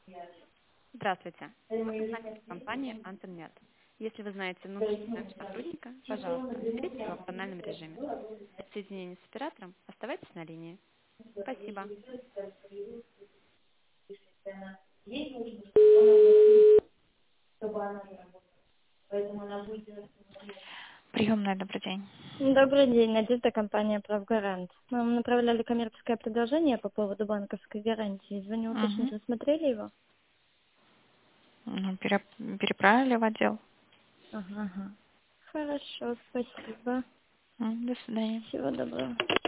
Здравствуйте. Знакомьтесь, компания Антонмед. Если вы знаете номер своего сотрудника, пожалуйста, наберите его в тональном режиме. Для соединения с оператором оставайтесь на линии. Спасибо. Приемная, добрый день. Добрый день, Надежда, компания «Правгарант». Мы вам направляли коммерческое предложение по поводу банковской гарантии. Звоню уточнить, Угу. вы смотрели его? Ну, переправили в отдел. Ага. Хорошо, спасибо. До свидания. Всего доброго.